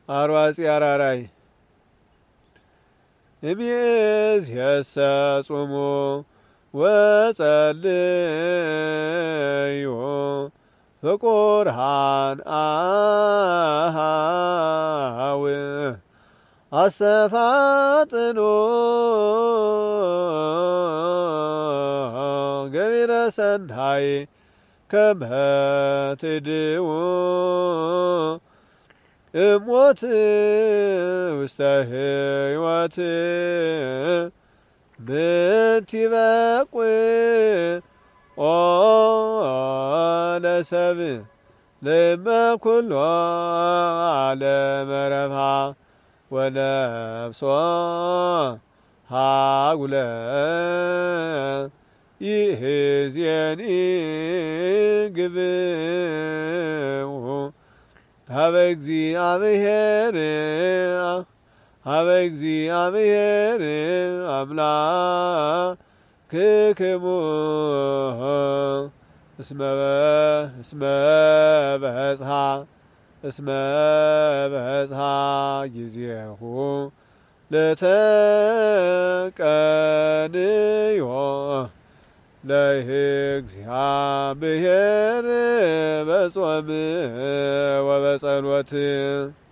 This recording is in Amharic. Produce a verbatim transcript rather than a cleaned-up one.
አርዋጺ አራራይ እምይእዜሰ ጹሙ ወጸልዩ ፍቁራን አኀው አስተፋጥኖ ገቢረ ሰናይ ከመ ትድዉ እሞት ውስተ ሕይወት ምንቲ በቁዕ ኦ ለሰብእ ለእመ ኩሎ ዓለመ ረብሃ ወነፍሶ ሃጉለ ይእዜኒ ግብኡ ሀበ እግዚአብሔር ሀበ እግዚአብሔር አምላክክሙ እስመ እስመ በጽሐ እስመ በጽሐ ጊዜሁ ለተቀንዮ ለእግዚአብሔር በጾም ወበጸሎት